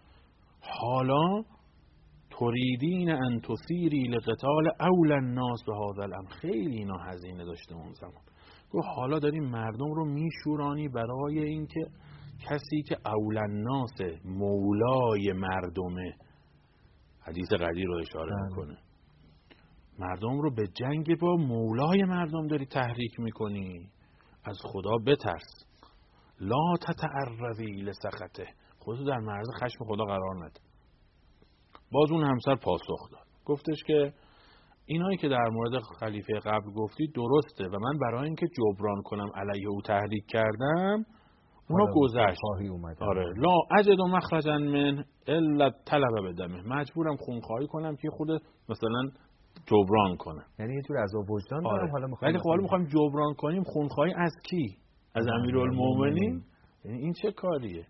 حالا تریدین ان تثیری لقتال اول الناس به هذا الامر. خیلی اینا هزینه داشته اون زمان. گفت حالا داری مردم رو میشورانی برای اینکه کسی که اول الناس مولای مردمه، حدیث قدیر رو اشاره میکنه، مردم رو به جنگ با مولای مردم داری تحریک میکنی. از خدا بترس. لا تتعرضی لسخطه، خودتو در معرض خشم خدا قرار نده. باز اون همسر پاسخ داد، گفتش که اینایی که در مورد خلیفه قبل گفتی درسته و من برای اینکه جبران کنم علیه او تحریک کردم اونا گذشت. آره لا اجد مخرجا من الا طلب بدمه، مجبورم خونخواهی کنم که خود مثلا جبران کنم. یعنی یه جور عذاب وجدان آره. دارم. حالا میخوام ولی خب حالا میخوایم جبران کنیم، خونخواهی از کی؟ از امیرالمومنین. یعنی این چه کاریه؟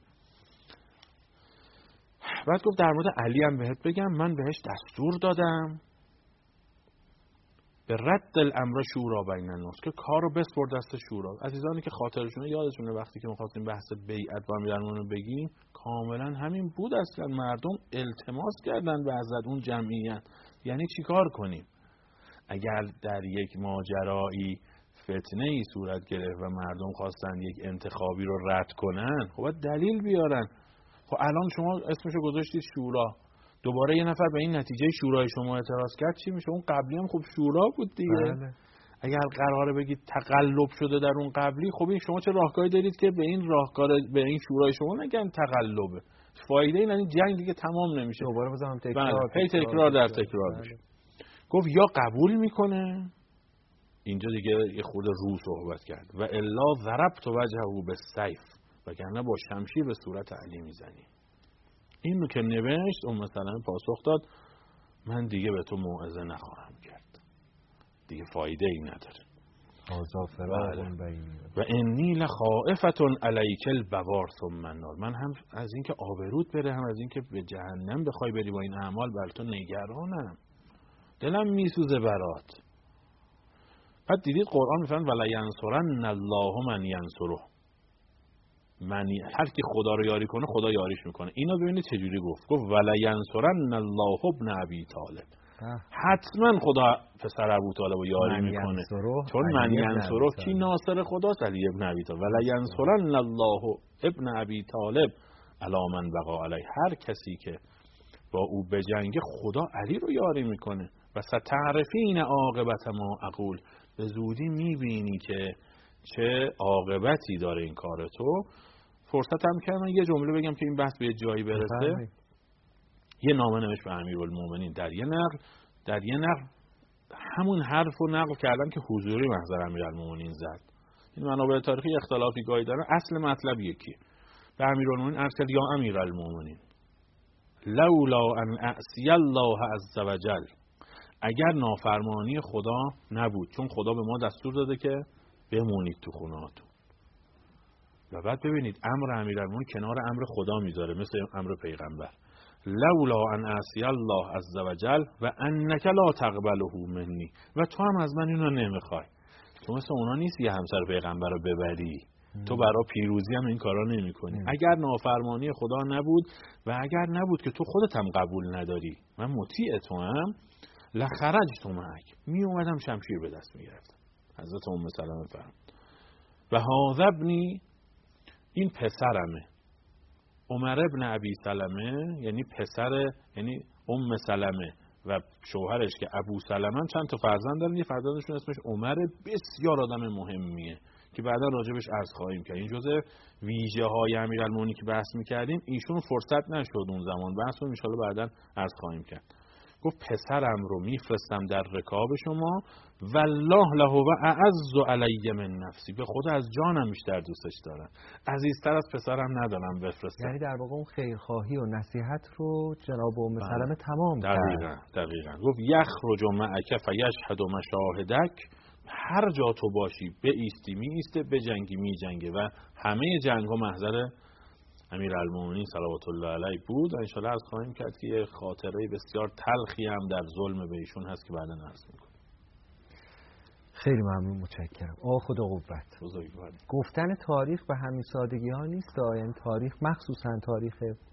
بعد گفت در مورد علی هم بهت بگم، من بهش دستور دادم به رد الامر شورا بین الناس، که کار رو بسپر دست شورا. عزیزانی که خاطرشونه یادشونه وقتی که می‌خواستیم بحث بیعت با امیرالمومنین بگیم کاملا همین بود. اصلا مردم التماس کردن به حضرت اون جمعیت. یعنی چیکار کنیم؟ اگر در یک ماجرایی فتنه‌ای صورت گرفت و مردم خواستن یک انتخابی رو رد کنن، خب باید دلیل بیارن. خب الان شما اسمشو گذاشتید شورا، دوباره یه نفر به این نتیجه شورای شما اعتراض کرد، چی میشه؟ اون قبلی هم خب شورا بود دیگه. بله. اگر قراره بگید تقلب شده در اون قبلی، خب این شما چه راهکاری دارید که به این راهکار به این شورای شما نگن تقلبه؟ فایده این یعنی جنگ دیگه تمام نمیشه. دوباره بزنم تکرار بله. تکرار, تکرار در تکرار میشه. گفت یا قبول میکنه، اینجا دیگه یه خورده رو صحبت کرد، و الا ضربت وجهه بالسیف، وگرنه با شمشیر به صورت علی میزنی. این رو که نوشت اون مثلا پاسخ داد من دیگه به تو موعظه نخواهم کرد، دیگه فایده ای نداره. و انی لخائفتون علیک البوار ثم النار، من هم از اینکه آبروت بره، هم از اینکه به جهنم بخوای بری با این اعمال بر تو نگرانم، دلم میسوزه برات. بعد دیدید قرآن میفرماید ولا ینصرن الله من ینصره، من هر کی خدا رو یاری کنه خدا یاریش میکنه. اینا ببینید چجوری گفت، گفت ولا ینصرن الله ابن ابی طالب، حتما خدا پسر ابو طالب رو یاری میکنه، چون من ینصره کی ناصر خداست؟ علی ابن ابی طالب. ولا ینصرن الله ابن ابی طالب علی من بقا علی، هر کسی که با او بجنگه خدا علی رو یاری میکنه. و ستعرفین عاقبت ما اقول، به زودی میبینی که چه عاقبتی داره این کار تو. فرصت هم که من یه جمله بگم که این بحث به یه جایی برسه. یه نامه نوشت به امیرالمومنین در یه نقل، در یه نقل همون حرف رو نقل کردن که حضوری محضر امیرالمومنین زد. این منابع تاریخی اختلافی گاهی داره، اصل مطلب یکی. به امیرالمومنین عرض کرد یا امیرالمومنین لولا ان اعصی الله عز وجل، اگر نافرمانی خدا نبود، چون خدا به ما دستور داده که بمونید تو خونهاتون. و بعد ببینید امر امیرالمومنین کنار امر خدا میذاره، مثل امر پیغمبر. لولا ان اعصی الله عز وجل و انک لا تقبله منی، و تو هم از من اینو نمیخوای. تو مثل اونا نیست یه همسر پیغمبر رو ببری، تو برای پیروزی هم این کارا نمی کنی. اگر نافرمانی خدا نبود و اگر نبود که تو خودت هم قبول نداری من مطیع تو هم، لخرجت معک، می اومدم شمشیر به دست می گرفتم. حضرت ام سلمه فرمود و هذا ابنی، این پسرمه. عمر ابن ابی سلمه یعنی پسر، یعنی ام سلمه و شوهرش که ابو سلمه چند تا فرزند دارن. یه فرزندشون اسمش عمر، بسیار آدم مهمیه که بعدا راجبش عرض خواهیم کرد. این جزء ویژه های امیرالمومنین که بحث میکردیم، ایشون فرصت نشد اون زمان، بحث رو ان شاءالله بعدا عرض خواهیم کرد. گفت پسرم رو میفرستم در رکاب شما، والله له و اعز علی من نفسی، به خدا از جانم بیشتر دوستش دارم، عزیزتر از پسرم ندارم بفرستم. یعنی در واقع اون خیرخواهی و نصیحت رو جناب ام سلمه تمام کرد. دقیقاً دقیقاً گفت یخرج معک فیشهد مشاهدک، هر جا تو باشی به ایستی می ایسته، به جنگی می جنگه و همه جنگ ها محضر امیرالمومنین صلوات الله علیه بود. ان شاء الله عرض خواهیم کرد که یه خاطره بسیار تلخی هم در ظلم به ایشون هست که بعدا عرض میکنم. خیلی ممنون، متشکرم. آقا خدا قوت. بزرگوار. گفتن تاریخ به همین سادگی ها نیست، یعنی تاریخ مخصوصا تاریخ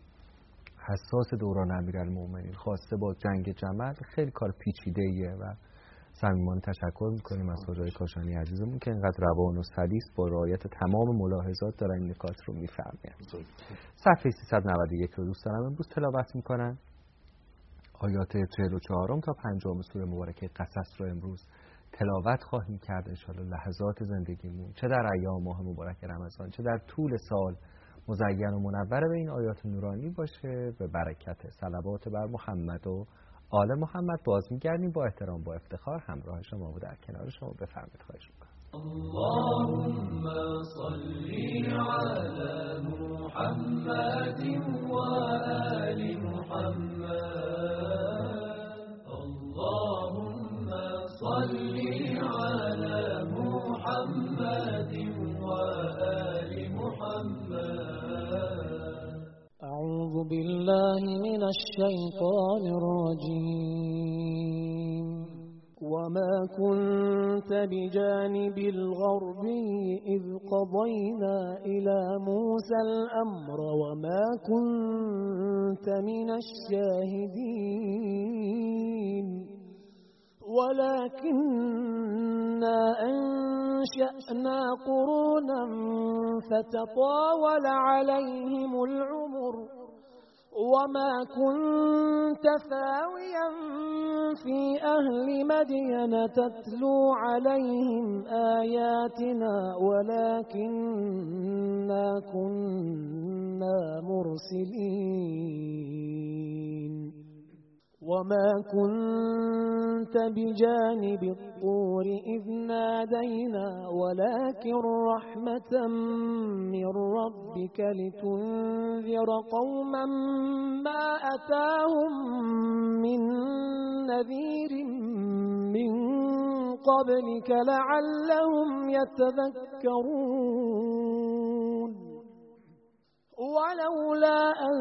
حساس دوران امیرالمومنین خواسته با جنگ جمل خیلی کار پیچیده ایه و صمیمانه تشکر میکنیم از حاجی کاشانی عزیزمون که اینقدر روان و سلیس با رعایت تمام ملاحظات دارن این نکات رو میفهمن. صفحه سیصد و نود و یک رو دوست دارم امروز تلاوت میکنن. آیات چهل و چهار تا پنجم سوره مبارکه قصص رو امروز تلاوت خواهیم کرد ان شاءالله. لحظات زندگیمون چه در ایام ماه مبارک رمضان چه در طول سال مزین و منور به این آیات نورانی باشه. به برکت صلوات بر محمد و آل محمد باز میگردیم با احترام با افتخار همراه شما و در کنار شما. بفرمایید، خواهش میکنم. اللهم صل على محمد و آل محمد. اللهم صل على محمد و آل محمد. أعوذ بالله من الشيطان الرجيم. وما كنت بجانب الغربي إذ قضينا إلى موسى الأمر وما كنت من الشاهدين ولكننا أنشأنا قرونا فتطاول عليهم العمر وما كنت ثاويا في أهل مدين تتلو عليهم آياتنا ولكننا كنا مرسلين. وما كنت بجانب الطور إذ نادينا ولكن رحمة من ربك لتنذر قوما ما أتاهم من نذير من قبلك لعلهم يتذكرون. ولولا أن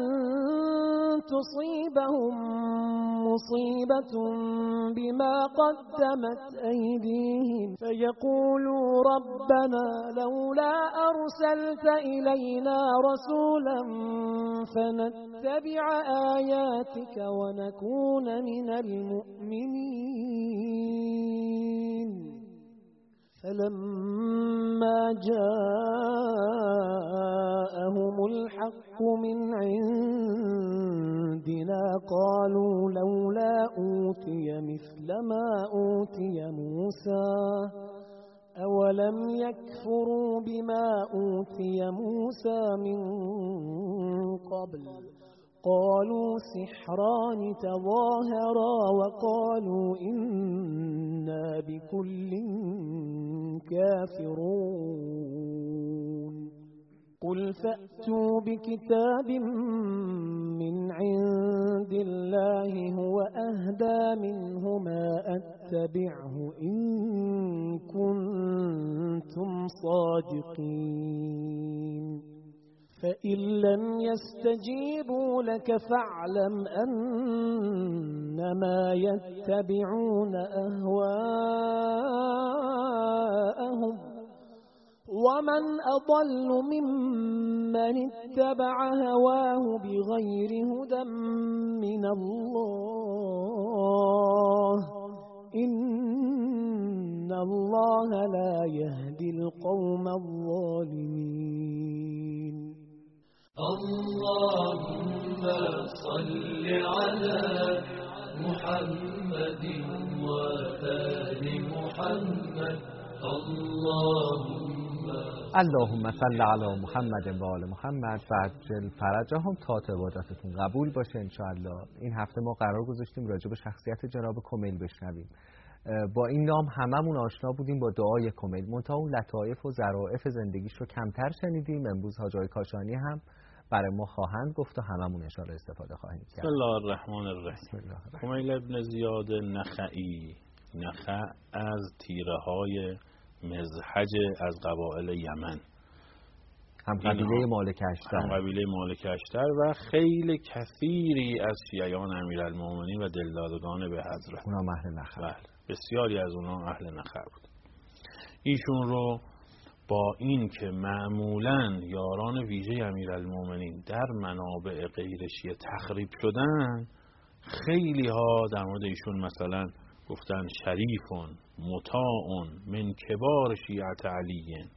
تصيبهم مصيبة بما قدمت أيديهم فيقولوا ربنا لولا أرسلت إلينا رسولا فنتبع آياتك ونكون من المؤمنين. فلما جاءهم الحق من عندنا قالوا لولا أوتي مثل ما أوتي موسى أولم يكفروا بما أوتي موسى من قبل قالوا سحران تظاهرا وقالوا إنا بكل كافرون. قل فأتوا بكتاب من عند الله هو أهدى منهما أتبعه إن كنتم صادقين. فإن لم يستجيبوا لك فاعلم أنما يتبعون أهواءهم ومن أضل ممن اتبع هواه بغير هدى من الله إن الله لا يهدي القوم الظالمين. اللهم صل على محمد وآل محمد. اللهم اللهم صل علی محمد و آل محمد و عجل فرجهم. تا عبادتتون قبول باشه انشاءالله. این هفته ما قرار گذاشتیم راجع به شخصیت جناب کمیل بشنویم. با این نام هممون آشنا بودیم با دعای کمیل، منتها اون لطایف و ظرافت زندگیش رو کمتر شنیدیم. امروز حاج آقای کاشانی هم برای ما خواهند گفت و هممون انشاءالله استفاده خواهیم کرد. بسم الله الرحمن الرحیم. کمیل ابن زیاد نخعی، نخع از تیره های مزحج از قبایل یمن، هم قبیله مالک اشتر هم قبیله مالک اشتر و خیلی کثیری از شیعیان امیرالمومنین و دلدادگان به حضرت، اونا اهل نخع. بله، بسیاری از اونا اهل نخع بود. ایشون رو با این که معمولاً یاران ویژه امیرالمومنین در منابع غیر شیعه تخریب شدن، خیلی ها در مورد ایشون مثلا گفتن شریفون مطاعون من کبار شیعت علیین.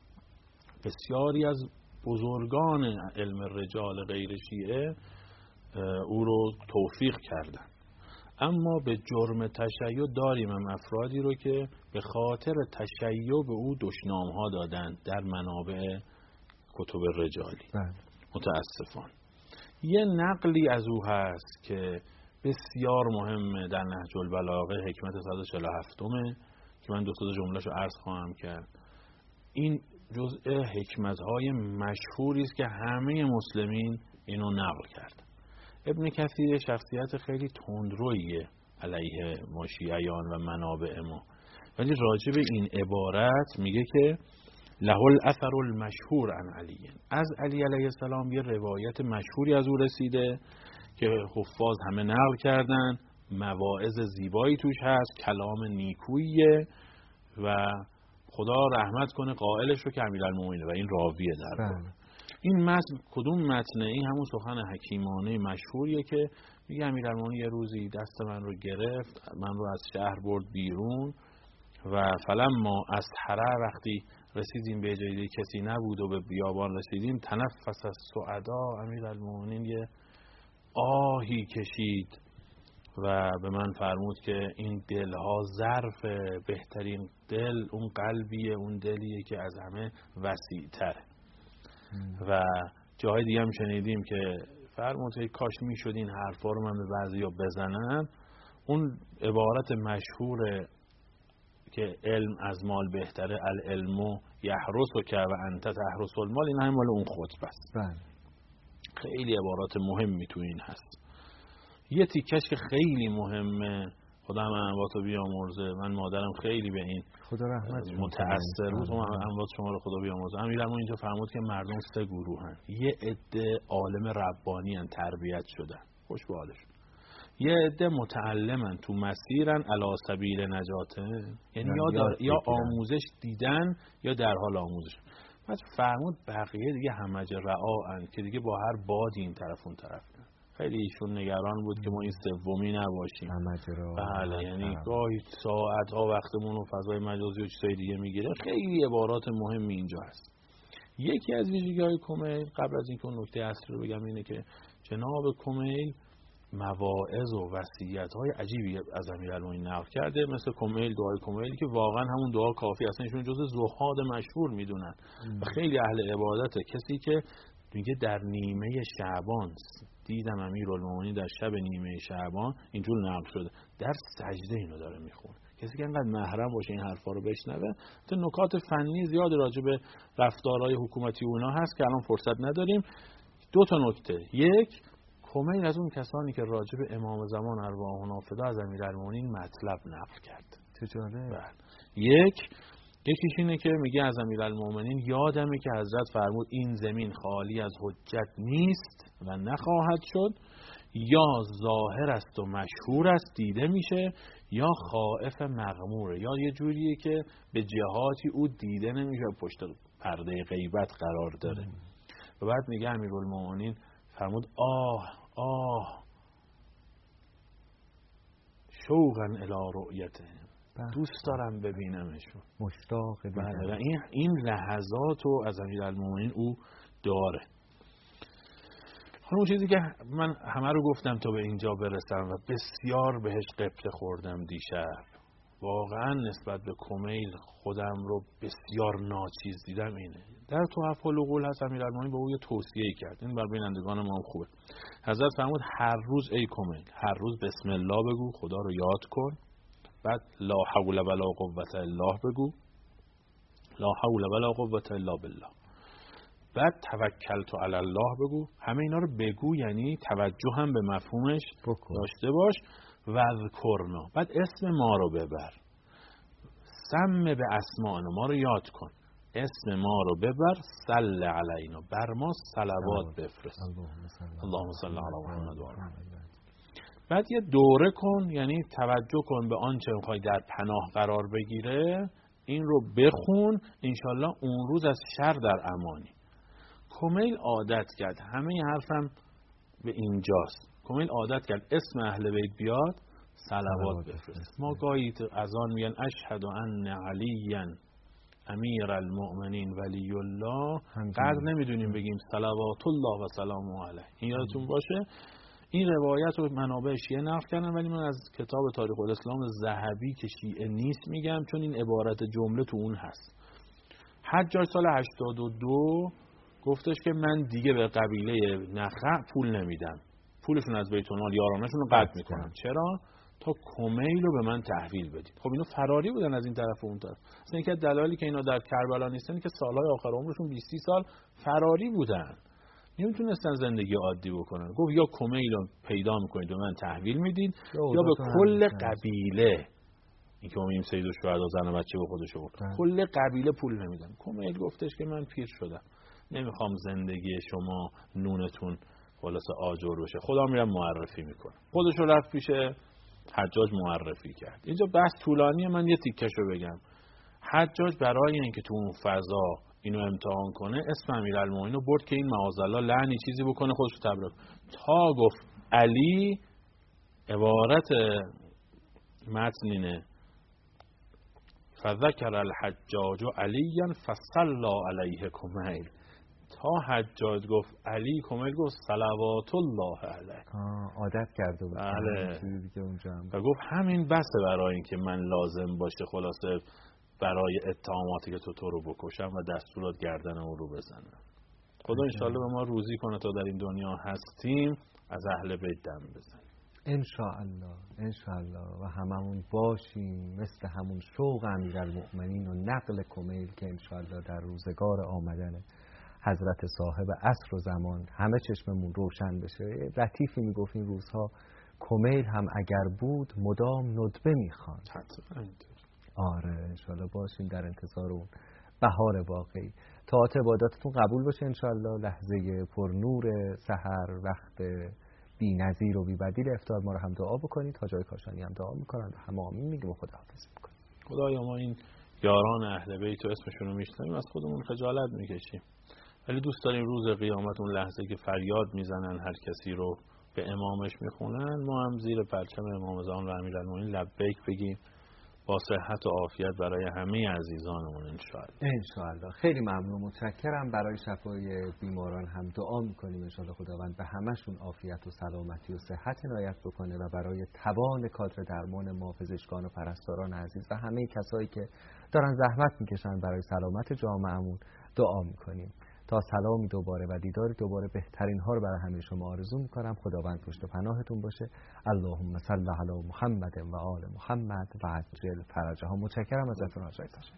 بسیاری از بزرگان علم رجال غیر شیعه او رو توفیق کردن. اما به جرم تشیع داریم هم افرادی رو که به خاطر تشیع به او دشنام ها دادن در منابع کتب رجالی. بله. متاسفان یه نقلی از او هست که بسیار مهمه در نهج البلاغه، حکمت صد و چهل و هفتم که من دو تا جمله‌شو عرض خواهم کرد. این جزء حکمت‌های مشهوری است که همه مسلمین اینو نقل کردن. ابن کثیر شخصیت خیلی تندرویه علیه ما شیعیان و منابع ما، ولی راجع به این عبارت میگه که له الاثر المشهور عن علی. از علی علیه السلام یه روایت مشهوری از او رسیده که حفاظ همه نقل کردن، مواعظ زیبایی توش هست، کلام نیکویه و خدا رحمت کنه قائلش رو که امیرالمومنین و این راویه در بله. این متن کدوم متنه؟ این همون سخن حکیمانه مشهوریه که میگه امیرالمومنین یه روزی دست من رو گرفت، من رو از شهر برد بیرون و فلما از حره، وقتی رسیدیم به جایی کسی نبود و به بیابان رسیدیم، تنفس از سعدا، امیرالمومنین یه آهی کشید و به من فرمود که این دلها ظرف، بهترین دل اون قلبیه، اون دلیه که از همه وسیع تره. و جاهای دیگه هم شنیدیم که فرمود که کاش می شد این حرفا رو من به بعضیا بزنم. اون عبارت مشهور که علم از مال بهتره، العلم یحرسک و انت تحرس المال، این هم مال اون خطبه است. خیلی عبارات مهمی تو این هست. یه تیکش که خیلی مهمه، خدا هم انواتو بیامرزه، من مادرم خیلی به این خدا رحمت متأثر بود، انوات شما رو خدا بیامرزه. امیرالمومنین اینجا فرمود که مردم سه گروهن، یه عده عالم ربانی ان، تربیت شدن، خوش به حالشون. یه عده متعلمن، تو مسیرن علی سبیل نجاته، یعنی یا, یا آموزش دیدن یا در حال آموزش. بعد فرمود بقیه دیگه همج رعاان، که دیگه با هر بادی این طرف اون طرف. خیلی ایشون نگران بود که ما این سومی نباشیم. بله، یعنی گاهی ساعت‌ها وقتمون رو فضای مجازی و چیزای دیگه میگیره. خیلی عبارات مهمی اینجا هست. یکی از ویژگی‌های کمیل، قبل از اینکه اون نکته اصلی رو بگم، اینه که جناب کمیل مواعظ و وصیت‌های عجیبی از امیرالمومنین نقل کرده، مثل کمیل، دعای کمیل که واقعا همون دعا کافی است. ایشون جزء زهاد مشهور میدونن و خیلی اهل عبادته. کسی که میگه در نیمه شعبان دیدم امیرالمومنین در شب نیمه شعبان، اینجور نقل شده، در سجده اینو داره میخونه. کسی که انقدر محرم باشه این حرفا رو بشنوه. تو نکات فنی زیاد راجع به رفتارهای حکومتی اونا هست که الان فرصت نداریم. دو تا نکته. یک، کمیل از اون کسانی که راجع به امام زمان ارواح نافذه از امیرالمومنین مطلب نقل کرد. چجوری؟ بله. یک، یکیش اینه که میگه از امیرالمومنین یادمه که حضرت فرمود این زمین خالی از حجت نیست و نخواهد شد، یا ظاهر است و مشهور است دیده میشه، یا خائف مغموره، یا یه جوریه که به جهاتی او دیده نمیشه، پشت پرده غیبت قرار داره. و بعد میگه امیرالمومنین فرمود آه آه شوقا الی رؤیته، دوست دارم ببینمشون، مشتاق بله. این این لحظات رو از امیرالمومنین او داره. اون چیزی که من همه رو گفتم تا به اینجا برسم و بسیار بهش قبطه خوردم دیشب، واقعا نسبت به کمیل خودم رو بسیار ناچیز دیدم. اینه در تحف العقول هست امیرالمومنین به او یه توصیه کرد، این بر بینندگان ما هم خوبه. حضرت فرمود هر روز ای کمیل، هر روز بسم الله بگو، خدا رو یاد کن، بعد لا حول ولا قوة الا بگو، لا حول ولا قوة الا بالله، بعد توکلت علی الله بگو. همه اینا رو بگو یعنی توجه هم به مفهومش بکن. داشته باش. و اذکرنا، بعد اسم ما رو ببر، سم به اسماءنا، ما رو یاد کن، اسم ما رو ببر، صل علینا، بر ما صلوات بفرست، اللهم صل علی محمد و آل. بعد یه دوره کن، یعنی توجه کن به آنچه میخوای در پناه قرار بگیره، این رو بخون، انشالله اون روز از شر در امانی. کمیل عادت کرد، همه حرفم به اینجاست، کمیل عادت کرد اسم اهل بیت بیاد صلوات بفرست. ما گاهی از آن میگن اشهد ان علی امیر المؤمنین ولی الله، قدر نمیدونیم بگیم صلوات الله و سلامه علیه. این یادتون باشه. این روایت رو منابع شیعه نقل کردن، ولی من از کتاب تاریخ الاسلام ذهبی که شیعه نیست میگم، چون این عبارت جمله تو اون هست. حجاج سال هشتاد و دو گفتش که من دیگه به قبیله نخع پول نمیدم، پولشون از بیت المال یارانشون رو قطع میکنم. چرا؟ تا کمیل رو به من تحویل بدید. خب اینا فراری بودن از این طرف و اون طرف. اصلا یکی از دلایلی که اینا در کربلا نیستن که سالهای آخر عمرشون بیست سال فراری بودن، نمیتونستن زندگی عادی بکنن. گفت یا کمیل رو پیدا میکنید و من تحویل میدید، یا به کل قبیله، این که ما میگیم سید الشهدا زن و بچه به خودش آورد، کل قبیله پول نمیدن. کمیل گفتش که من پیر شدم، نمیخوام زندگی شما نونتون خلاصه آجر بشه، خدا میرم معرفی میکنه. خودش رو رفت پیش حجاج معرفی کرد. اینجا بحث طولانیه، من یه تیکشو بگم. حجاج برای اینکه تو اون فضا اینو امتحان کنه اسم امیرالمومنین رو برد که این معاذالله لعنی چیزی بکنه خودش رو تبرک، تا گفت علی، عبارت متن اینه فذکر الحجاج علیا فصلی علیه کمیل، تا حجاج گفت علی، کمیل گفت صلوات الله علیه. عادت کرده بود. بله. و گفت همین بسه برای اینکه من لازم باشه خلاصه برای اتهاماتی که تو تو رو بکشم و دستورات گردن اون رو بزنم. خدا انشالله به ما روزی کنه تا در این دنیا هستیم از اهل بیت دم بزنیم انشاءالله، انشاءالله و هممون باشیم مثل همون شوق امیرالمؤمنین و نقل کمیل که انشاءالله در روزگار آمدن حضرت صاحب عصر و زمان همه چشممون روشن بشه. لطیفی میگفت این روزها کمیل هم اگر بود مدام ندبه میخواند. آره انشاءالله باشیم در انتظار اون بهار واقعی. طاعت عباداتتون قبول باشه انشاءالله. لحظه پر نور سحر، وقت بی نظیر و بی بدیل افطار ما رو هم دعا بکنید. حاجای کاشانی هم دعا میکنن و همه آمین میگیم و خداحافظی میکنیم. خدایا ما این یاران اهل بیت و اسمشون رو میشنویم از خودمون خجالت میکشیم، ولی دوست داریم روز قیامت اون لحظه که فریاد میزنن هر کسی رو به امامش میخونن، ما هم زیر پرچم امام زمان و امیرالمومنین لبیک بگیم با صحت و عافیت برای همه عزیزانمون انشاءالله. انشاءالله. خیلی ممنون، متشکرم. برای شفای بیماران هم دعا میکنیم انشاءالله خداوند به همشون عافیت و سلامتی و صحت عنایت بکنه و برای توان کادر درمان ما پزشکان و پرستاران عزیز و همه کسایی که دارن زحمت میکشن برای سلامت جامعهمون دعا میکنیم. تا سلامی دوباره و دیداری دوباره بهترین ها رو برای همه شما آرزو میکنم. خداوند پشت و پناهتون باشه. اللهم صل علی محمد و آل محمد و عجل فرجهم. متشکرم ازتون حاجی کاشانی.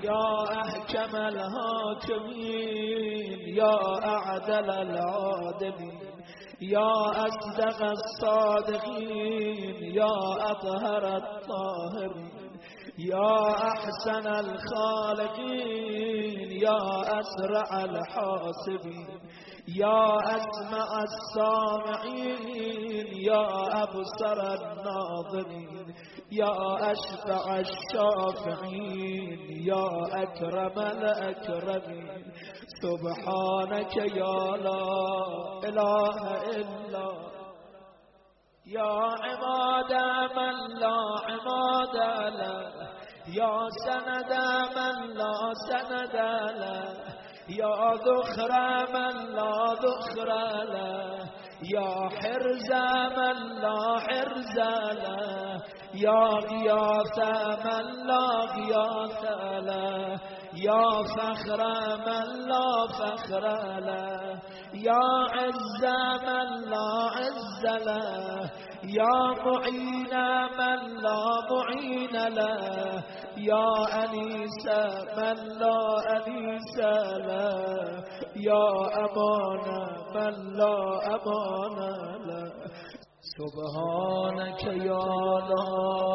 يا أحكم الحاكمين يا أعدل العادلين يا أصدق الصادقين يا أطهر الطاهرين يا أحسن الخالقين يا أسرع الحاسبين يا أسمع السامعين يا أبصر الناظرين يا أشفع الشافعين يا أكرم الأكرمين سبحانك يا لا إله إلا يا عماد من لا عماد له يا سند من لا سند له يا ذخر من لا ذخر له يا حرز من لا حرز له يا غياث من لا غياث له يا فخر من لا فخر له يا عز من لا عز له يا معين من لا معين له يا أنيس من لا أنيس له يا أمان من لا أمان له سبحانك يا لا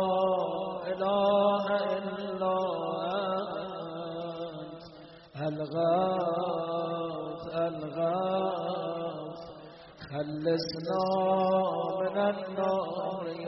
إله إلا أنت الغاث الغاث خلصنا من النار